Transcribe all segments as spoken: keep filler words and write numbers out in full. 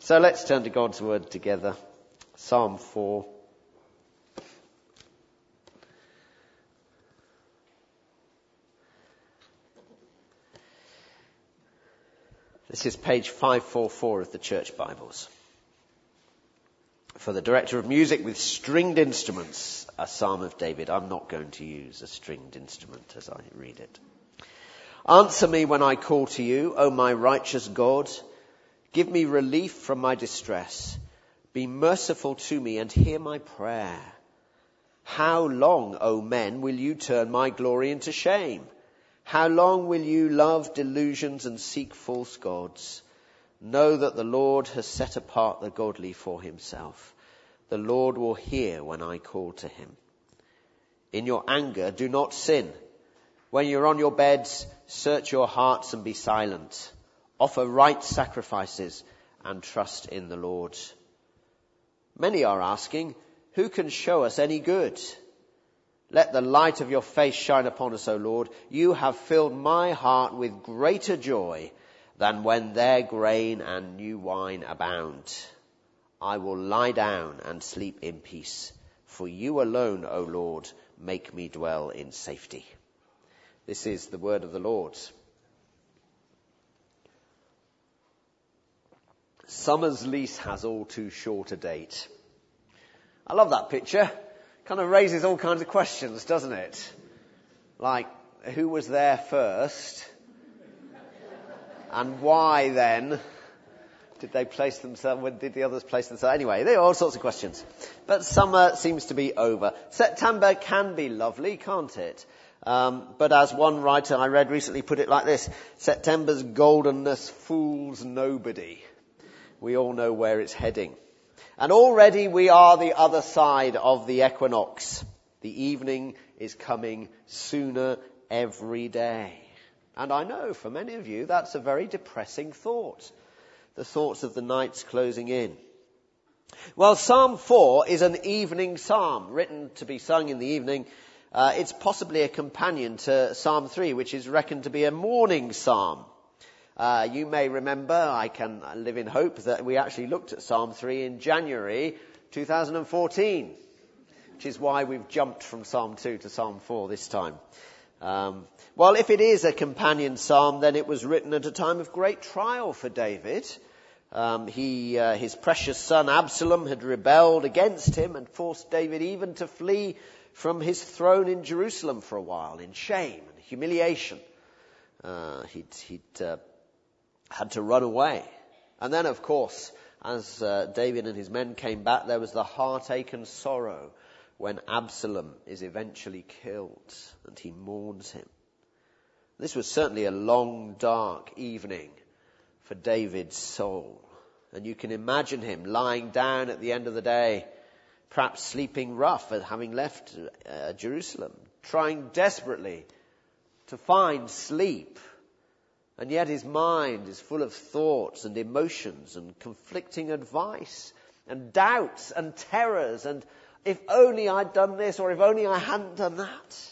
So let's turn to God's word together. Psalm four. This is page five forty-four of the Church Bibles. For the director of music with stringed instruments, a psalm of David. I'm not going to use a stringed instrument as I read it. Answer me when I call to you, O my righteous God. Give me relief from my distress. Be merciful to me and hear my prayer. How long, O men, will you turn my glory into shame? How long will you love delusions and seek false gods? Know that the Lord has set apart the godly for himself. The Lord will hear when I call to him. In your anger, do not sin. When you're on your beds, search your hearts and be silent. Offer right sacrifices and trust in the Lord. Many are asking, who can show us any good? Let the light of your face shine upon us, O Lord. You have filled my heart with greater joy than when their grain and new wine abound. I will lie down and sleep in peace. For you alone, O Lord, make me dwell in safety. This is the word of the Lord. Summer's lease has all too short a date. I love that picture. Kind of raises all kinds of questions, doesn't it? Like, who was there first? And why then did they place themselves, when did the others place themselves? Anyway, there are all sorts of questions. But summer seems to be over. September can be lovely, can't it? Um, but as one writer I read recently put it like this, September's goldenness fools nobody. We all know where it's heading. And already we are the other side of the equinox. The evening is coming sooner every day. And I know for many of you that's a very depressing thought. The thoughts of the nights closing in. Well, Psalm four is an evening psalm written to be sung in the evening. Uh, it's possibly a companion to Psalm three, which is reckoned to be a morning psalm. Uh, you may remember, I can live in hope, that we actually looked at Psalm three in January two thousand fourteen, which is why we've jumped from Psalm two to Psalm four this time. Um, well, if it is a companion psalm, then it was written at a time of great trial for David. Um, he, uh, his precious son Absalom had rebelled against him and forced David even to flee from his throne in Jerusalem for a while in shame and humiliation. Uh, he'd, he'd uh, had to run away. And then, of course, as uh, David and his men came back, there was the heartache and sorrow when Absalom is eventually killed and he mourns him. This was certainly a long, dark evening for David's soul. And you can imagine him lying down at the end of the day, perhaps sleeping rough at having left uh, Jerusalem, trying desperately to find sleep. And yet his mind is full of thoughts and emotions and conflicting advice and doubts and terrors and if only I'd done this or if only I hadn't done that.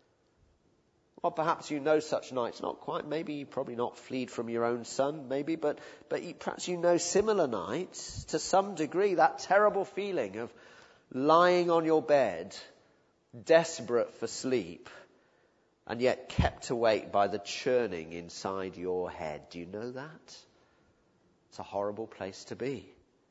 Well, perhaps you know such nights. Not quite. Maybe you probably not fled from your own son, maybe, but, but you, perhaps you know similar nights to some degree, that terrible feeling of lying on your bed, desperate for sleep, and yet kept awake by the churning inside your head. Do you know that? It's a horrible place to be.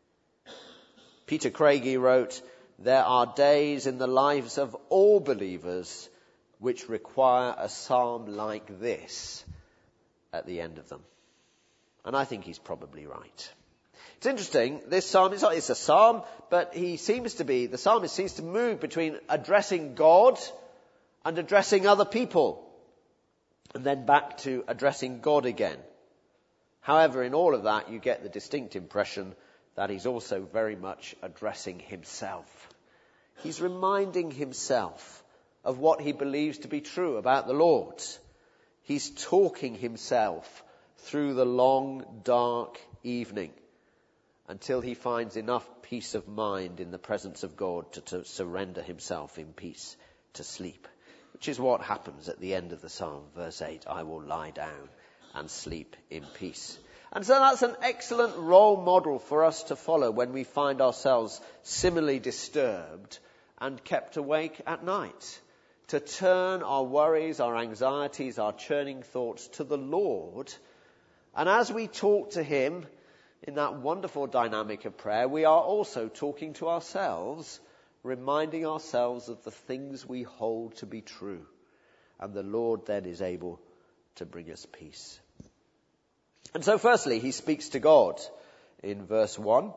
Peter Craigie wrote, "There are days in the lives of all believers which require a psalm like this at the end of them." And I think he's probably right. It's interesting, this psalm, it's, it's a psalm, but he seems to be, the psalmist seems to move between addressing God and addressing other people, and then back to addressing God again. However, in all of that, you get the distinct impression that he's also very much addressing himself. He's reminding himself of what he believes to be true about the Lord. He's talking himself through the long, dark evening until he finds enough peace of mind in the presence of God to, to surrender himself in peace to sleep. Which is what happens at the end of the psalm, verse eight, "I will lie down and sleep in peace." And so that's an excellent role model for us to follow when we find ourselves similarly disturbed and kept awake at night. To turn our worries, our anxieties, our churning thoughts to the Lord. And as we talk to him in that wonderful dynamic of prayer, we are also talking to ourselves, reminding ourselves of the things we hold to be true. And the Lord then is able to bring us peace. And so firstly, he speaks to God in verse one.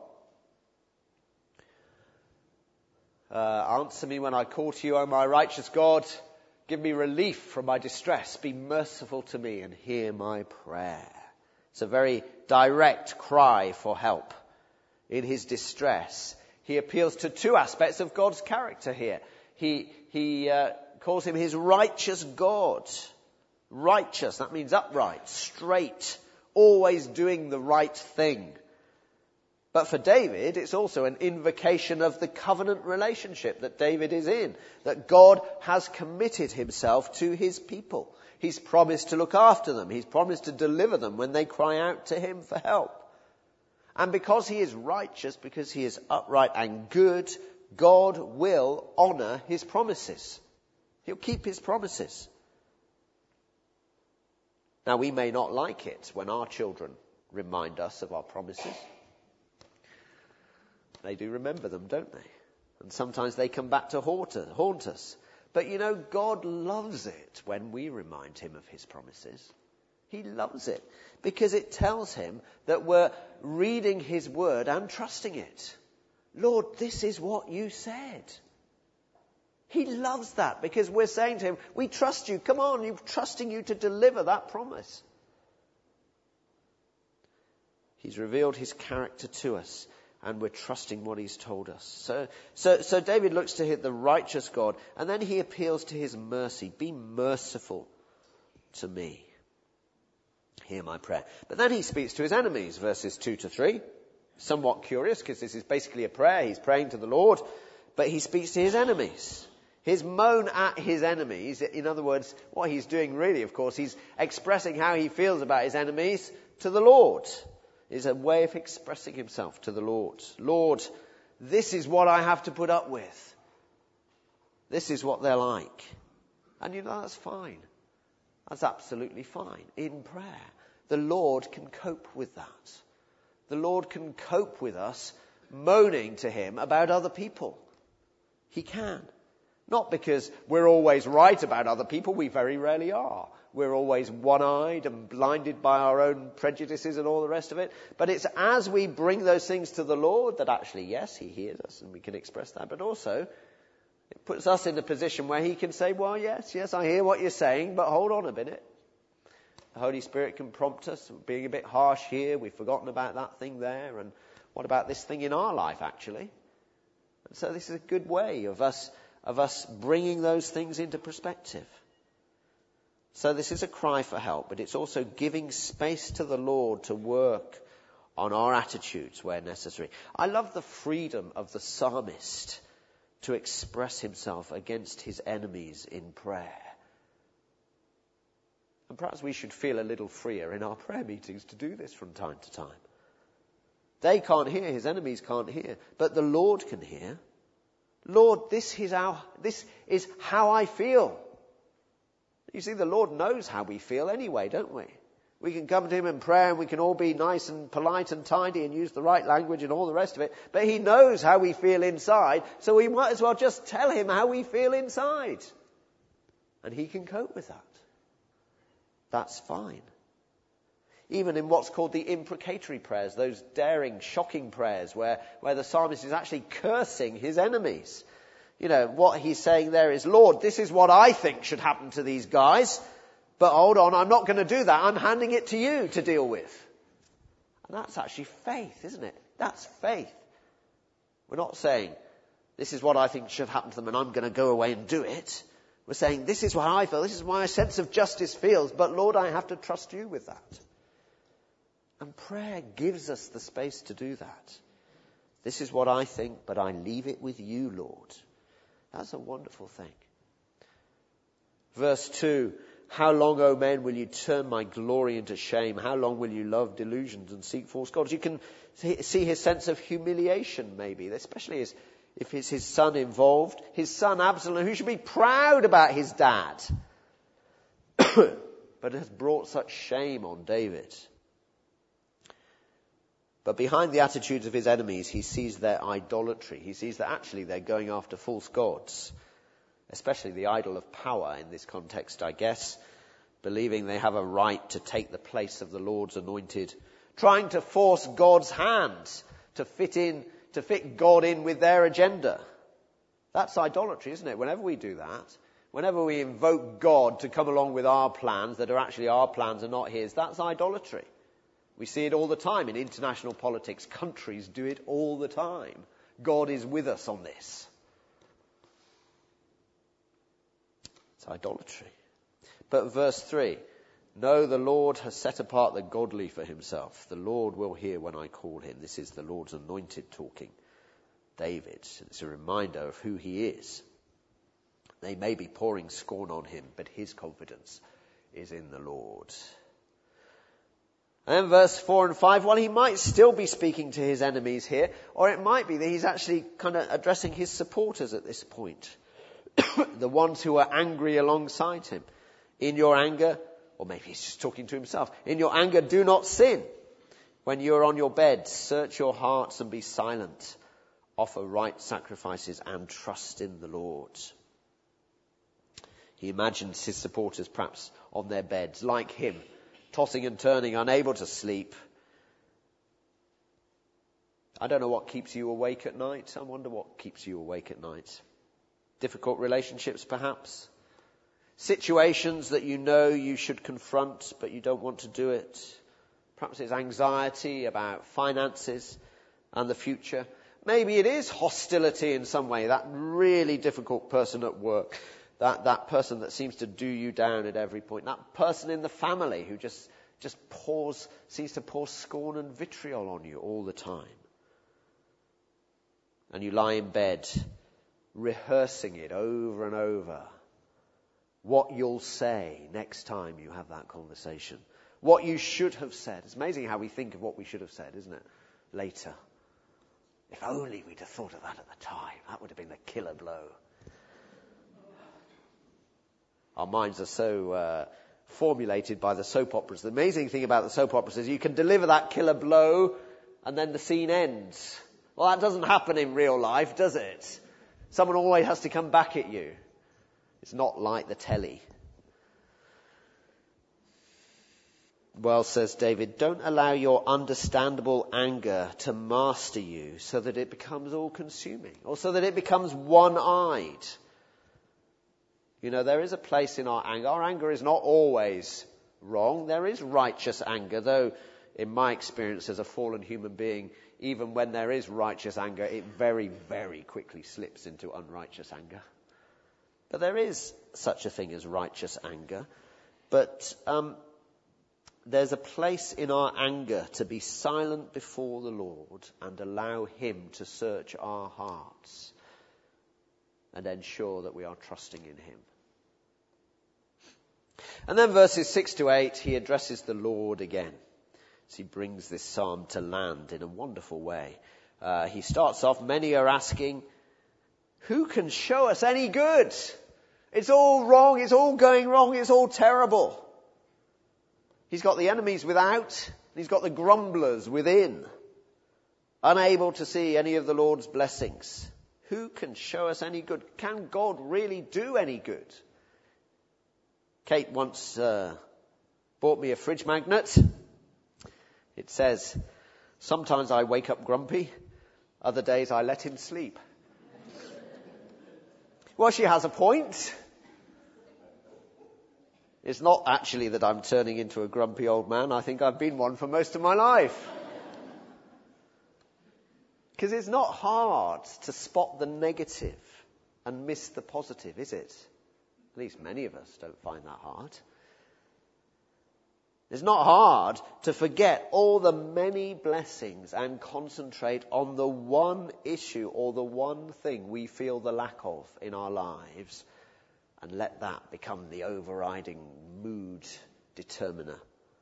Uh, answer me when I call to you, O my righteous God. Give me relief from my distress. Be merciful to me and hear my prayer. It's a very direct cry for help. In his distress, he appeals to two aspects of God's character here. He, he uh, calls him his righteous God. Righteous, that means upright, straight, always doing the right thing. But for David, it's also an invocation of the covenant relationship that David is in, that God has committed himself to his people. He's promised to look after them. He's promised to deliver them when they cry out to him for help. And because he is righteous, because he is upright and good, God will honour his promises. He'll keep his promises. Now, we may not like it when our children remind us of our promises. They do remember them, don't they? And sometimes they come back to haunt us. But you know, God loves it when we remind him of his promises. He loves it because it tells him that we're reading his word and trusting it. Lord, this is what you said. He loves that because we're saying to him, we trust you. Come on, we're trusting you to deliver that promise. He's revealed his character to us. And we're trusting what he's told us. So, so, so David looks to the righteous God, and then he appeals to his mercy. Be merciful to me. Hear my prayer. But then he speaks to his enemies, verses two to three. Somewhat curious, because this is basically a prayer. He's praying to the Lord, but he speaks to his enemies. His moan at his enemies, in other words, what he's doing really, of course, he's expressing how he feels about his enemies to the Lord. Is a way of expressing himself to the Lord. Lord, this is what I have to put up with. This is what they're like. And you know, that's fine. That's absolutely fine. In prayer, the Lord can cope with that. The Lord can cope with us moaning to him about other people. He can. Not because we're always right about other people. We very rarely are. We're always one-eyed and blinded by our own prejudices and all the rest of it. But it's as we bring those things to the Lord that actually, yes, he hears us and we can express that. But also, it puts us in a position where he can say, well, yes, yes, I hear what you're saying, but hold on a minute. The Holy Spirit can prompt us, being a bit harsh here, we've forgotten about that thing there, and what about this thing in our life, actually? And so this is a good way of us, of us bringing those things into perspective. So this is a cry for help, but it's also giving space to the Lord to work on our attitudes where necessary. I love the freedom of the psalmist to express himself against his enemies in prayer. And perhaps we should feel a little freer in our prayer meetings to do this from time to time. They can't hear, his enemies can't hear, but the Lord can hear. Lord, this is our, this is how I feel. You see, the Lord knows how we feel anyway, don't we? We can come to him in prayer and we can all be nice and polite and tidy and use the right language and all the rest of it. But he knows how we feel inside, so we might as well just tell him how we feel inside. And he can cope with that. That's fine. Even in what's called the imprecatory prayers, those daring, shocking prayers where, where the psalmist is actually cursing his enemies. You know, what he's saying there is, Lord, this is what I think should happen to these guys. But hold on, I'm not going to do that. I'm handing it to you to deal with. And that's actually faith, isn't it? That's faith. We're not saying, this is what I think should happen to them and I'm going to go away and do it. We're saying, this is what I feel. This is what my sense of justice feels. But Lord, I have to trust you with that. And prayer gives us the space to do that. This is what I think, but I leave it with you, Lord. That's a wonderful thing. Verse two, How long, O men, will you turn my glory into shame? How long will you love delusions and seek false gods? You can see his sense of humiliation, maybe, especially as if it's his son involved. His son Absalom, who should be proud about his dad, but has brought such shame on David. But behind the attitudes of his enemies, he sees their idolatry. He sees that actually they're going after false gods, especially the idol of power in this context, I guess, believing they have a right to take the place of the Lord's anointed, trying to force God's hand to fit in, to fit God in with their agenda. That's idolatry, isn't it? Whenever we do that, whenever we invoke God to come along with our plans that are actually our plans and not his, that's idolatry. We see it all the time in international politics. Countries do it all the time. God is with us on this. It's idolatry. But verse three, no, the Lord has set apart the godly for himself. The Lord will hear when I call him. This is the Lord's anointed talking. David. It's a reminder of who he is. They may be pouring scorn on him, but his confidence is in the Lord. And then verse four and five, well, he might still be speaking to his enemies here, or it might be that he's actually kind of addressing his supporters at this point. The ones who are angry alongside him. In your anger, or maybe he's just talking to himself, in your anger do not sin. When you are on your bed, search your hearts and be silent. Offer right sacrifices and trust in the Lord. He imagines his supporters perhaps on their beds, like him, tossing and turning, unable to sleep. I don't know what keeps you awake at night. I wonder what keeps you awake at night. Difficult relationships, perhaps. Situations that you know you should confront, but you don't want to do it. Perhaps it's anxiety about finances and the future. Maybe it is hostility in some way, that really difficult person at work. That, that person that seems to do you down at every point. That person in the family who just, just pours, seems to pour scorn and vitriol on you all the time. And you lie in bed, rehearsing it over and over. What you'll say next time you have that conversation. What you should have said. It's amazing how we think of what we should have said, isn't it? Later. If only we'd have thought of that at the time. That would have been a killer blow. Our minds are so uh, formulated by the soap operas. The amazing thing about the soap operas is you can deliver that killer blow and then the scene ends. Well, that doesn't happen in real life, does it? Someone always has to come back at you. It's not like the telly. Well, says David, don't allow your understandable anger to master you so that it becomes all-consuming, or so that it becomes one-eyed. You know, there is a place in our anger. Our anger is not always wrong. There is righteous anger, though in my experience as a fallen human being, even when there is righteous anger, it very, very quickly slips into unrighteous anger. But there is such a thing as righteous anger. But um, there's a place in our anger to be silent before the Lord and allow him to search our hearts and ensure that we are trusting in him. And then verses six to eight, he addresses the Lord again. As he brings this psalm to land in a wonderful way. Uh, he starts off, many are asking, who can show us any good? It's all wrong, it's all going wrong, it's all terrible. He's got the enemies without, he's got the grumblers within, unable to see any of the Lord's blessings. Who can show us any good? Can God really do any good? Kate once uh, bought me a fridge magnet. It says, sometimes I wake up grumpy, other days I let him sleep. Well, she has a point. It's not actually that I'm turning into a grumpy old man. I think I've been one for most of my life. Because it's not hard to spot the negative and miss the positive, is it? At least many of us don't find that hard. It's not hard to forget all the many blessings and concentrate on the one issue or the one thing we feel the lack of in our lives And let that become the overriding mood determiner.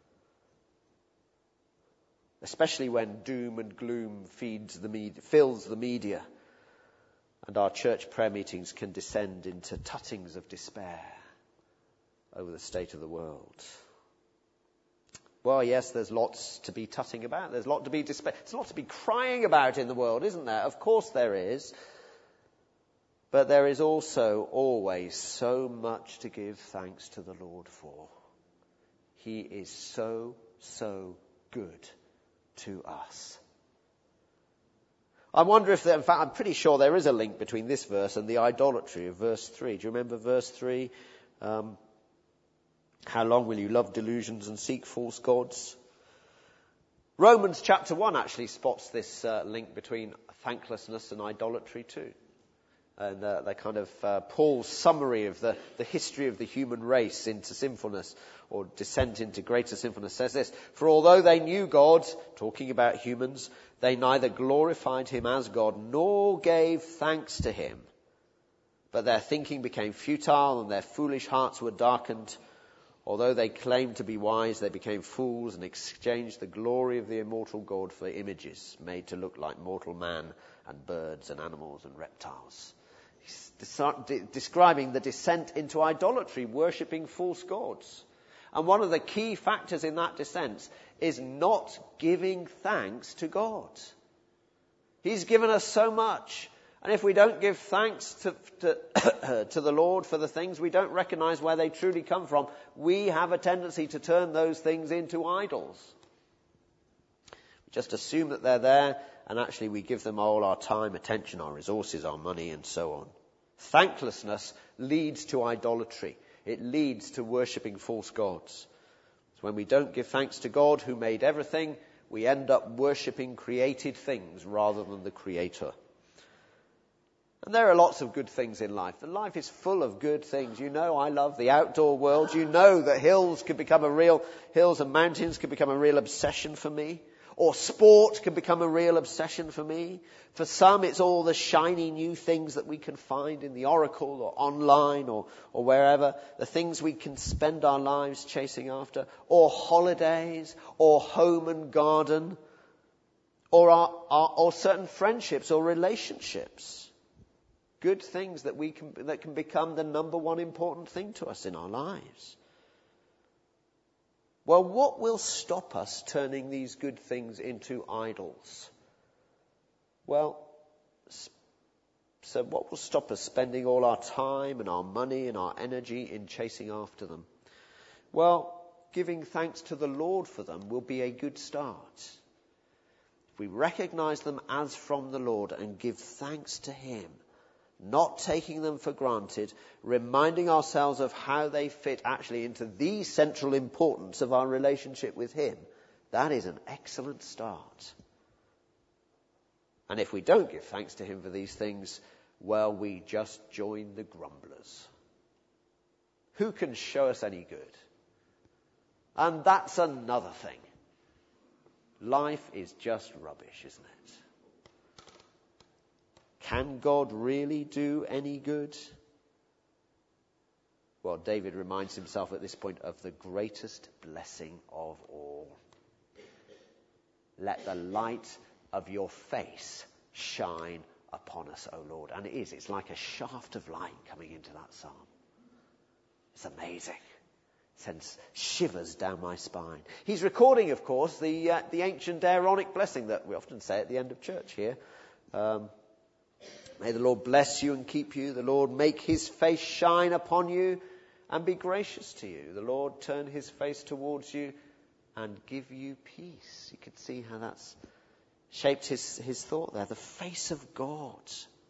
Especially when doom and gloom feeds the media, fills the media, and our church prayer meetings can descend into tuttings of despair over the state of the world. Well, yes, there's lots to be tutting about. There's a lot to be despair. There's a lot to be crying about in the world, isn't there? Of course there is. But there is also always so much to give thanks to the Lord for. He is so, so good to us. I wonder if there, in fact, I'm pretty sure there is a link between this verse and the idolatry of verse three. Do you remember verse three? Um, how long will you love delusions and seek false gods? Romans chapter one actually spots this uh, link between thanklessness and idolatry too. And uh, they kind of, uh, Paul's summary of the, the history of the human race into sinfulness, or descent into greater sinfulness, says this: For although they knew God, talking about humans, they neither glorified him as God, nor gave thanks to him. But their thinking became futile, and their foolish hearts were darkened. Although they claimed to be wise, they became fools, and exchanged the glory of the immortal God for images made to look like mortal man, and birds, and animals, and reptiles. Describing the descent into idolatry, worshipping false gods. And one of the key factors in that descent is not giving thanks to God. He's given us so much. And if we don't give thanks to, to, to the Lord for the things, we don't recognize where they truly come from, we have a tendency to turn those things into idols. We just assume that they're there, and actually we give them all our time, attention, our resources, our money, and so on. Thanklessness leads to idolatry. It leads to worshipping false gods. So when we don't give thanks to God who made everything, we end up worshipping created things rather than the Creator. And there are lots of good things in life. And life is full of good things. You know, I love the outdoor world. You know that hills can become a real, hills and mountains can become a real obsession for me. Or sport can become a real obsession for me. For some, it's all the shiny new things that we can find in the Oracle or online or, or wherever. The things we can spend our lives chasing after. Or holidays, or home and garden. Or, our, our, or certain friendships or relationships. Good things that we can, that can become the number one important thing to us in our lives. Well, what will stop us turning these good things into idols? Well, so what will stop us spending all our time and our money and our energy in chasing after them? Well, giving thanks to the Lord for them will be a good start. If we recognize them as from the Lord and give thanks to him, not taking them for granted, reminding ourselves of how they fit actually into the central importance of our relationship with him, that is an excellent start. And if we don't give thanks to him for these things, well, we just join the grumblers. Who can show us any good? And that's another thing. Life is just rubbish, isn't it? Can God really do any good? Well, David reminds himself at this point of the greatest blessing of all. Let the light of your face shine upon us, O Lord. And it is. It's like a shaft of light coming into that psalm. It's amazing. It sends shivers down my spine. He's recording, of course, the uh, the ancient Aaronic blessing that we often say at the end of church here. Um, May the Lord bless you and keep you. The Lord make his face shine upon you and be gracious to you. The Lord turn his face towards you and give you peace. You can see how that's shaped his, his thought there. The face of God.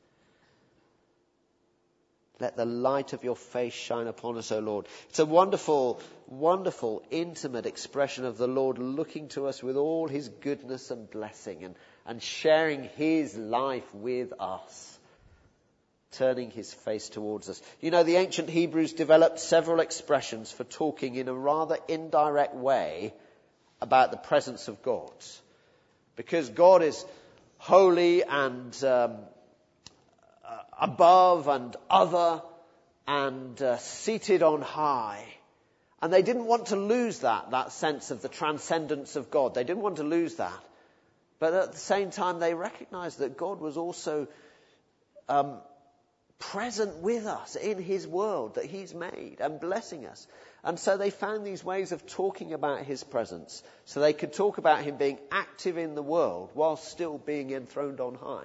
Let the light of your face shine upon us, O Lord. It's a wonderful, wonderful, intimate expression of the Lord looking to us with all his goodness and blessing and, and sharing his life with us. Turning his face towards us. You know, the ancient Hebrews developed several expressions for talking in a rather indirect way about the presence of God. Because God is holy and um, uh, above and other, and uh, seated on high. And they didn't want to lose that, that sense of the transcendence of God. They didn't want to lose that. But at the same time, they recognized that God was also um, present with us in his world that he's made and blessing us. And so they found these ways of talking about his presence. So they could talk about him being active in the world while still being enthroned on high.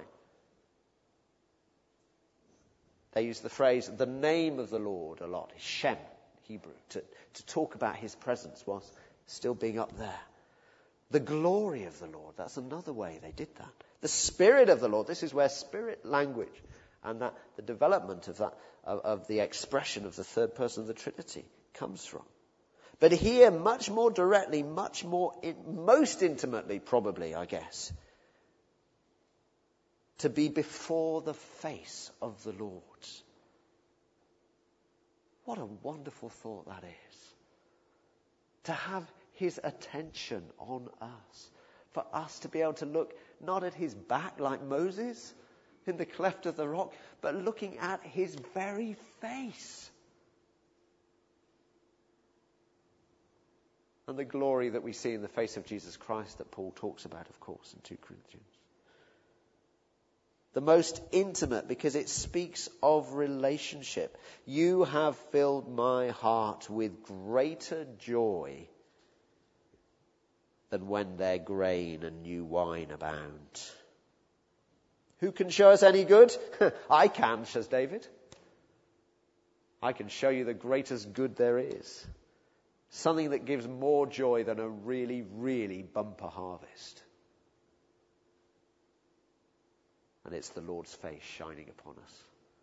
They use the phrase, the name of the Lord, a lot. Shem, Hebrew, to, to talk about his presence whilst still being up there. The glory of the Lord, that's another way they did that. The Spirit of the Lord, this is where spirit language and that the development of that of, of the expression of the third person of the Trinity comes from. But here, much more directly, much more, in, most intimately, probably, I guess, to be before the face of the Lord. What a wonderful thought that is. To have his attention on us. For us to be able to look not at his back like Moses in the cleft of the rock, but looking at his very face. And the glory that we see in the face of Jesus Christ that Paul talks about, of course, in Second Corinthians. The most intimate, because it speaks of relationship. You have filled my heart with greater joy than when their grain and new wine abound. Who can show us any good? I can, says David. I can show you the greatest good there is. Something that gives more joy than a really, really bumper harvest. And it's the Lord's face shining upon us.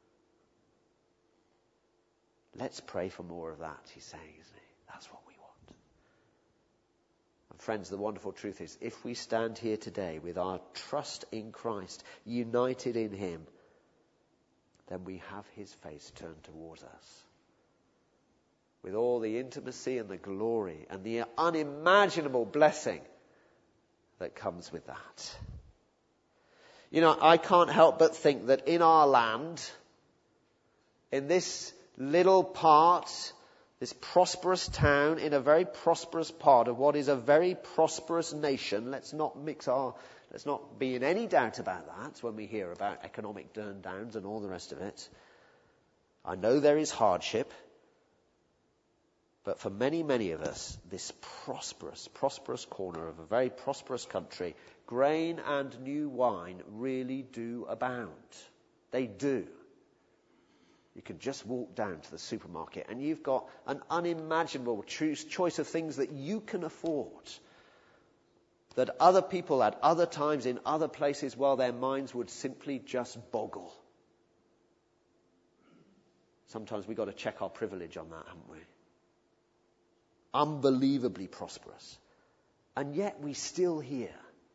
Let's pray for more of that, he's saying, isn't he? That's what we want. And friends, the wonderful truth is, if we stand here today with our trust in Christ, united in him, then we have his face turned towards us. With all the intimacy and the glory and the unimaginable blessing that comes with that. You know, I can't help but think that in our land, in this little part, this prosperous town, in a very prosperous part of what is a very prosperous nation, let's not mix our, let's not be in any doubt about that when we hear about economic turndowns and all the rest of it. I know there is hardship, but for many, many of us, this prosperous, prosperous corner of a very prosperous country, grain and new wine really do abound. They do. You can just walk down to the supermarket and you've got an unimaginable choice, choice of things that you can afford. That other people at other times in other places, well, their minds would simply just boggle. Sometimes we've got to check our privilege on that, haven't we? Unbelievably prosperous. And yet we still hear,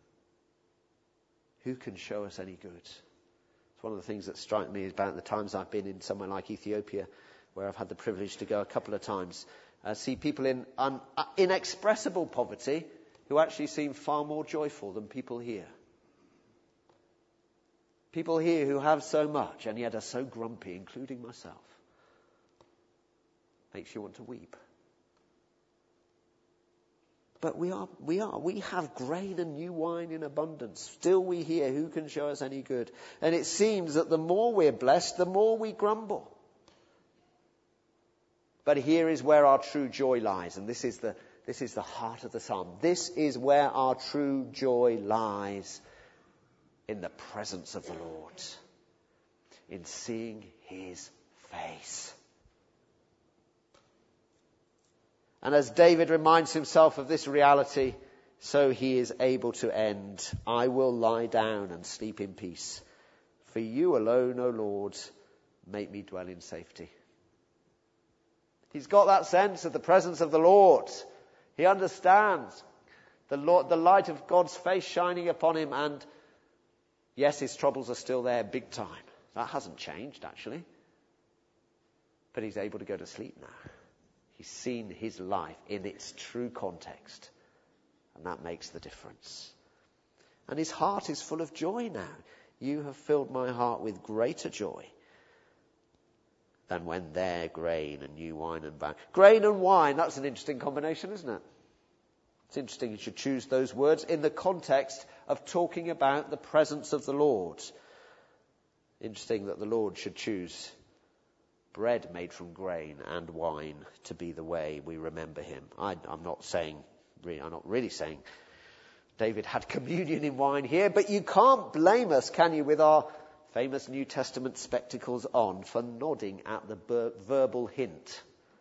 who can show us any good? It's one of the things that strike me about the times I've been in somewhere like Ethiopia, where I've had the privilege to go a couple of times. I see people in un, uh, inexpressible poverty who actually seem far more joyful than people here. People here who have so much and yet are so grumpy, including myself. Makes you want to weep. But we are, we are, we have grain and new wine in abundance. Still we hear, who can show us any good? And it seems that the more we're blessed, the more we grumble. But here is where our true joy lies. And this is the, this is the heart of the psalm. This is where our true joy lies. In the presence of the Lord. In seeing his face. And as David reminds himself of this reality, so he is able to end. I will lie down and sleep in peace. For you alone, O Lord, make me dwell in safety. He's got that sense of the presence of the Lord. He understands the Lord, the light of God's face shining upon him. And yes, his troubles are still there big time. That hasn't changed, actually. But he's able to go to sleep now. He's seen his life in its true context. And that makes the difference. And his heart is full of joy now. You have filled my heart with greater joy than when their grain and new wine and wine. Grain and wine, that's an interesting combination, isn't it? It's interesting you should choose those words in the context of talking about the presence of the Lord. Interesting that the Lord should choose bread made from grain and wine to be the way we remember him. I, I'm not saying, I'm not really saying David had communion in wine here, but you can't blame us, can you, with our famous New Testament spectacles on, for nodding at the ber- verbal hint.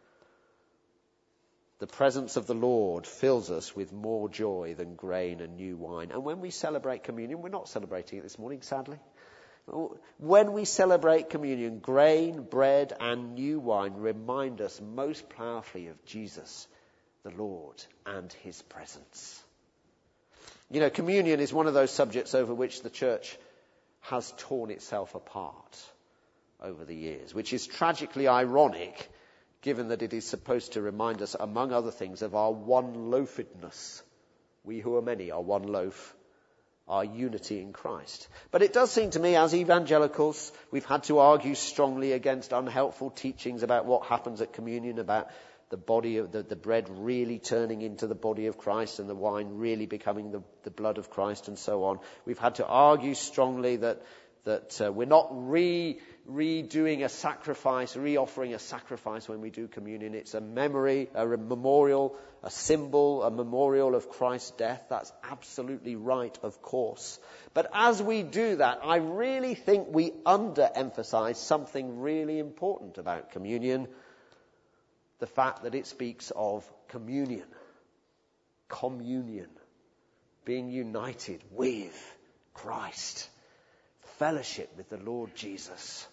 The presence of the Lord fills us with more joy than grain and new wine. And when we celebrate communion, we're not celebrating it this morning, sadly. When we celebrate communion, grain, bread, and new wine remind us most powerfully of Jesus, the Lord, and his presence. You know, communion is one of those subjects over which the church has torn itself apart over the years, which is tragically ironic, given that it is supposed to remind us, among other things, of our one-loafedness. We who are many are one loaf, our unity in Christ. But it does seem to me, as evangelicals, we've had to argue strongly against unhelpful teachings about what happens at communion, about the body of the, the bread really turning into the body of Christ and the wine really becoming the, the blood of Christ and so on. We've had to argue strongly that that uh, we're not re redoing a sacrifice, re-offering a sacrifice when we do communion. It's a memory, a memorial, a symbol, a memorial of Christ's death. That's absolutely right, of course. But as we do that, I really think we underemphasize something really important about communion. The fact that it speaks of communion, communion, being united with Christ, fellowship with the Lord Jesus.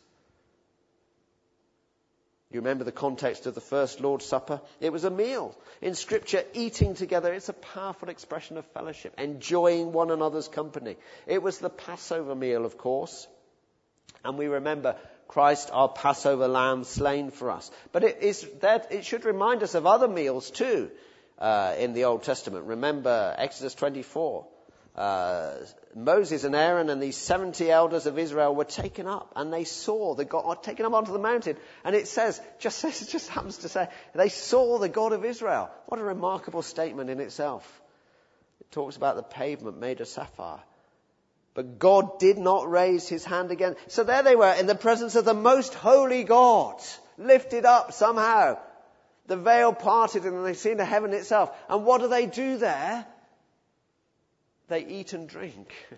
You remember the context of the first Lord's Supper? It was a meal. In Scripture, eating together, it's a powerful expression of fellowship, enjoying one another's company. It was the Passover meal, of course. And we remember Christ, our Passover lamb, slain for us. But it is that it should remind us of other meals too uh, in the Old Testament. Remember Exodus twenty-four. Uh, Moses and Aaron and these seventy elders of Israel were taken up, and they saw the God, taken up onto the mountain. And it says, just says, it just happens to say, they saw the God of Israel. What a remarkable statement in itself. It talks about the pavement made of sapphire. But God did not raise his hand again. So there they were in the presence of the most holy God, lifted up somehow. The veil parted and they seen the heaven itself. And what do they do there? They eat and drink. I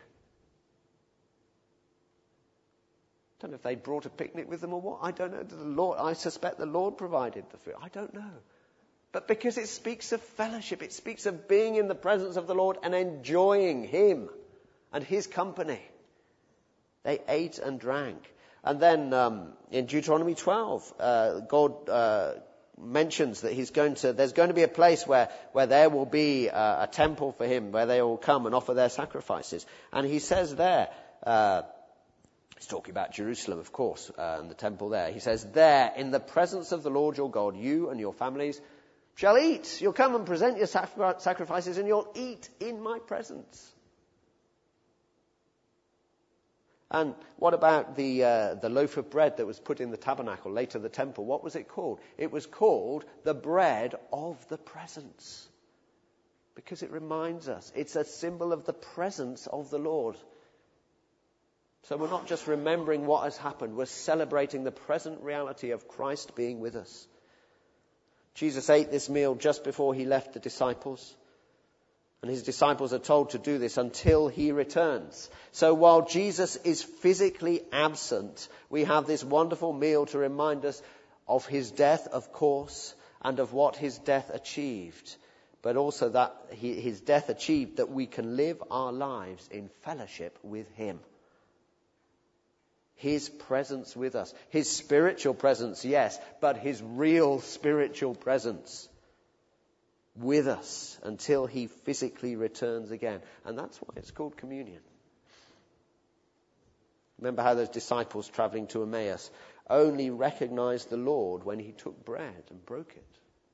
don't know if they brought a picnic with them or what. I don't know. The Lord, I suspect the Lord provided the food. I don't know. But because it speaks of fellowship, it speaks of being in the presence of the Lord and enjoying him and his company. They ate and drank. And then um, in Deuteronomy twelve, uh, God uh, mentions that he's going to, there's going to be a place where, where there will be uh, a temple for him, where they will come and offer their sacrifices. And he says there, uh, he's talking about Jerusalem, of course, uh, and the temple there. He says, there, in the presence of the Lord your God, you and your families shall eat. You'll come and present your sacrifices and you'll eat in my presence. And what about the uh, the loaf of bread that was put in the tabernacle, later the temple? What was it called? It was called the bread of the presence. Because it reminds us, it's a symbol of the presence of the Lord. So we're not just remembering what has happened, we're celebrating the present reality of Christ being with us. Jesus ate this meal just before he left the disciples. And his disciples are told to do this until he returns. So while Jesus is physically absent, we have this wonderful meal to remind us of his death, of course, and of what his death achieved. But also that he, his death achieved that we can live our lives in fellowship with him. His presence with us. His spiritual presence, yes, but his real spiritual presence with us until he physically returns again. And that's why it's called communion. Remember how those disciples travelling to Emmaus only recognized the Lord when he took bread and broke it.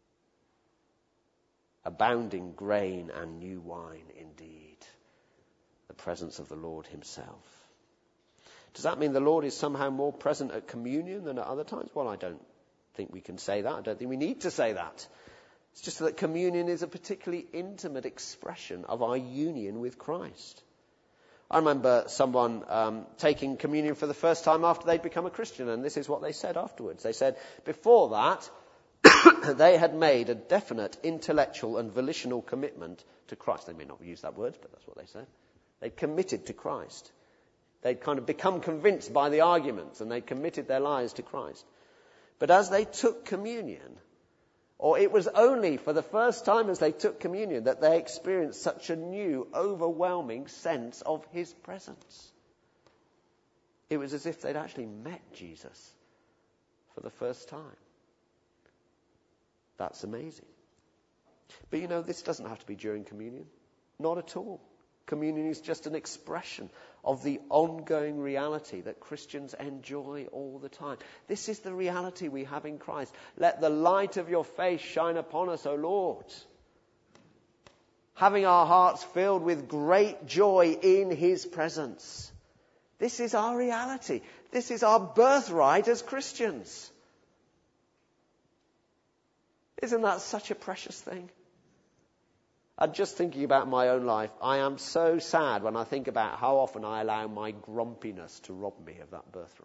Abounding grain and new wine indeed. The presence of the Lord himself. Does that mean the Lord is somehow more present at communion than at other times? Well, I don't think we can say that. I don't think we need to say that. It's just that communion is a particularly intimate expression of our union with Christ. I remember someone um, taking communion for the first time after they'd become a Christian, and this is what they said afterwards. They said, before that, they had made a definite intellectual and volitional commitment to Christ. They may not use that word, but that's what they said. They'd committed to Christ. They'd kind of become convinced by the arguments, and they'd committed their lives to Christ. But as they took communion, or it was only for the first time as they took communion that they experienced such a new, overwhelming sense of his presence. It was as if they'd actually met Jesus for the first time. That's amazing. But you know, this doesn't have to be during communion. Not at all. Communion is just an expression of the ongoing reality that Christians enjoy all the time. This is the reality we have in Christ. Let the light of your face shine upon us, O Lord. Having our hearts filled with great joy in his presence. This is our reality. This is our birthright as Christians. Isn't that such a precious thing? And just thinking about my own life, I am so sad when I think about how often I allow my grumpiness to rob me of that birthright.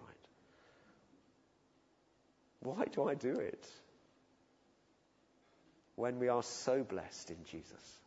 Why do I do it? When we are so blessed in Jesus.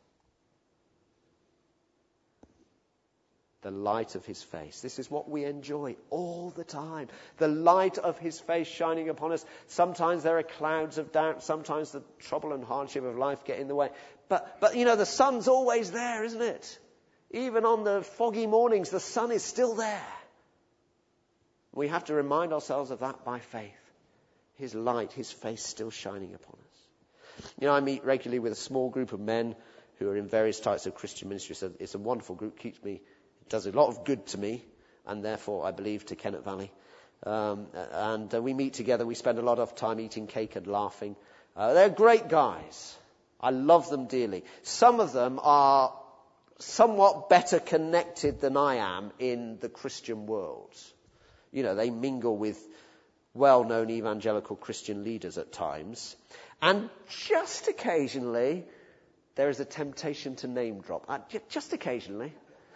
The light of his face. This is what we enjoy all the time. The light of his face shining upon us. Sometimes there are clouds of doubt. Sometimes the trouble and hardship of life get in the way. But, but you know, the sun's always there, isn't it? Even on the foggy mornings, the sun is still there. We have to remind ourselves of that by faith. His light, his face still shining upon us. You know, I meet regularly with a small group of men who are in various types of Christian ministry. So it's a wonderful group, keeps me does a lot of good to me, and therefore I believe to Kennet Valley. Um, and uh, we meet together. We spend a lot of time eating cake and laughing. Uh, they're great guys. I love them dearly. Some of them are somewhat better connected than I am in the Christian world. You know, they mingle with well-known evangelical Christian leaders at times. And just occasionally, there is a temptation to name drop. Uh, just occasionally.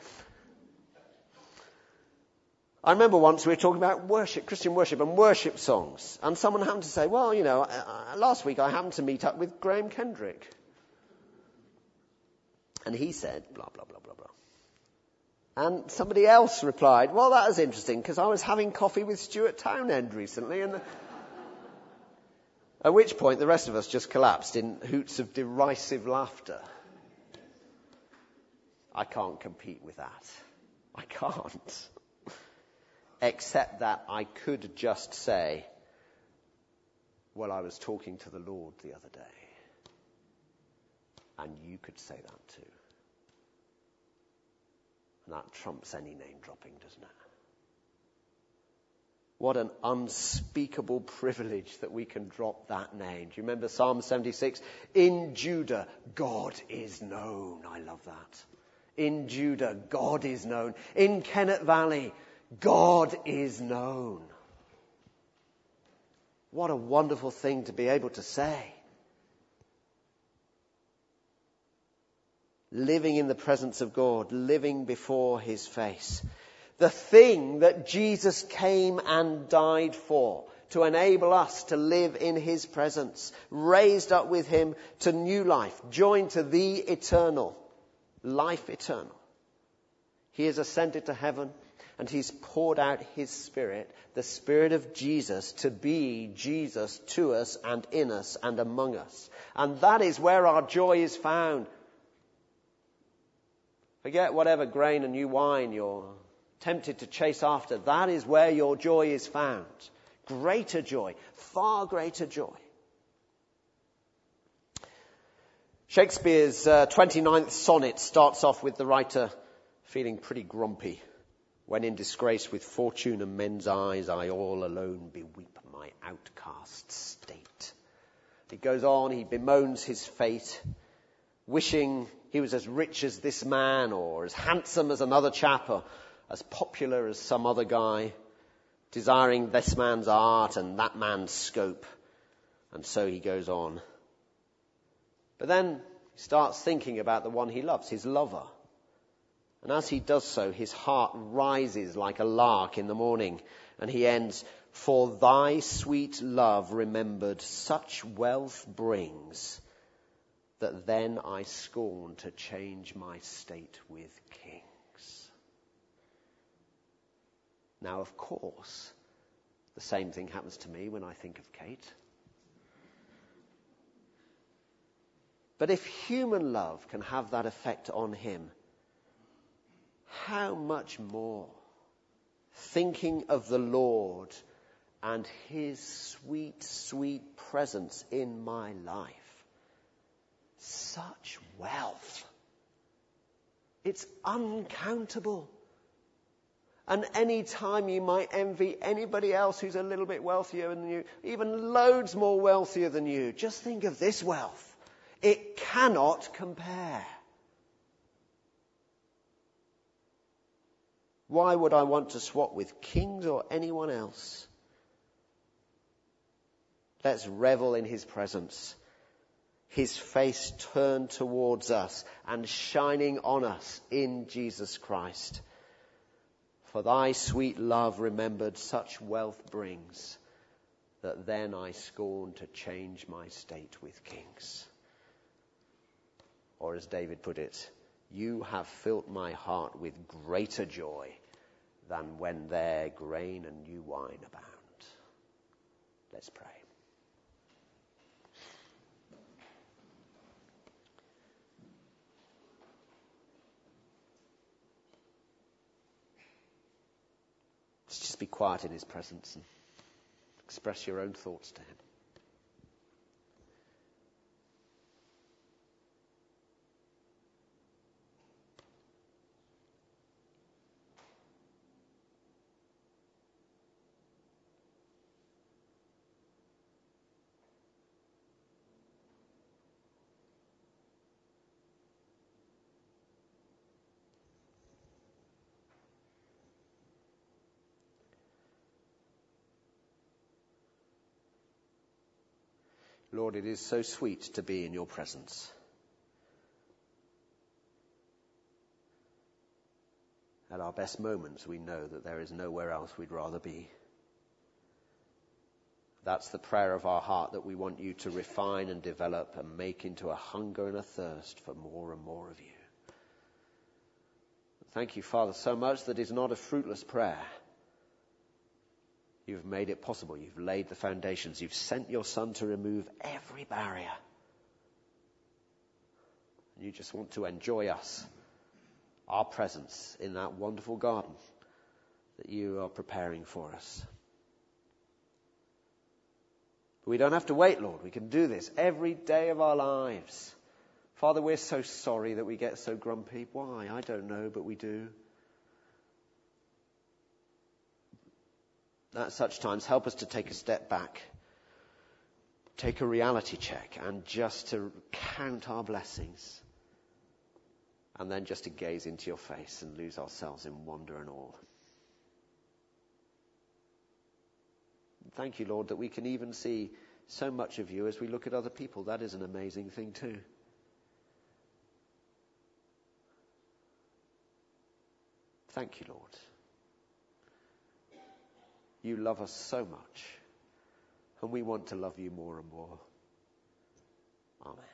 I remember once we were talking about worship, Christian worship and worship songs. And someone happened to say, well, you know, uh, last week I happened to meet up with Graham Kendrick. And he said, blah, blah, blah, blah, blah. And somebody else replied, well, that was interesting because I was having coffee with Stuart Townend recently. And the... At which point the rest of us just collapsed in hoots of derisive laughter. I can't compete with that. I can't. Except that I could just say, well, I was talking to the Lord the other day. And you could say that too. And that trumps any name dropping, doesn't it? What an unspeakable privilege that we can drop that name. Do you remember Psalm seventy-six? In Judah, God is known. I love that. In Judah, God is known. In Kennet Valley, God is known. What a wonderful thing to be able to say. Living in the presence of God, living before his face. The thing that Jesus came and died for, to enable us to live in his presence, raised up with him to new life, joined to the eternal, life eternal. He has ascended to heaven. And he's poured out his Spirit, the Spirit of Jesus, to be Jesus to us and in us and among us. And that is where our joy is found. Forget whatever grain and new wine you're tempted to chase after. That is where your joy is found. Greater joy, far greater joy. Shakespeare's uh, twenty-ninth sonnet starts off with the writer feeling pretty grumpy. When in disgrace with fortune and men's eyes, I all alone beweep my outcast state. He goes on, he bemoans his fate, wishing he was as rich as this man or as handsome as another chap or, as popular as some other guy, desiring this man's art and that man's scope. And so he goes on. But then he starts thinking about the one he loves, his lover. And as he does so, his heart rises like a lark in the morning. And he ends, "For thy sweet love remembered such wealth brings, that then I scorn to change my state with kings." Now, of course, the same thing happens to me when I think of Kate. But if human love can have that effect on him, how much more thinking of the Lord and his sweet, sweet presence in my life. Such wealth. It's uncountable. And any time you might envy anybody else who's a little bit wealthier than you, even loads more wealthier than you, just think of this wealth. It cannot compare. Why would I want to swap with kings or anyone else? Let's revel in his presence. His face turned towards us and shining on us in Jesus Christ. For thy sweet love remembered such wealth brings, that then I scorn to change my state with kings. Or as David put it, you have filled my heart with greater joy than when there grain and new wine abound. Let's pray. Let's just be quiet in his presence and express your own thoughts to him. Lord, it is so sweet to be in your presence. At our best moments, we know that there is nowhere else we'd rather be. That's the prayer of our heart, that we want you to refine and develop and make into a hunger and a thirst for more and more of you. Thank you, Father, so much that it's not a fruitless prayer. You've made it possible. You've laid the foundations. You've sent your Son to remove every barrier. You just want to enjoy us, our presence in that wonderful garden that you are preparing for us. But we don't have to wait, Lord. We can do this every day of our lives. Father, we're so sorry that we get so grumpy. Why? I don't know, but we do. At such times, help us to take a step back, take a reality check, and just to count our blessings, and then just to gaze into your face and lose ourselves in wonder and awe. Thank you, Lord, that we can even see so much of you as we look at other people. That is an amazing thing too. Thank you, Lord. You love us so much, and we want to love you more and more. Amen.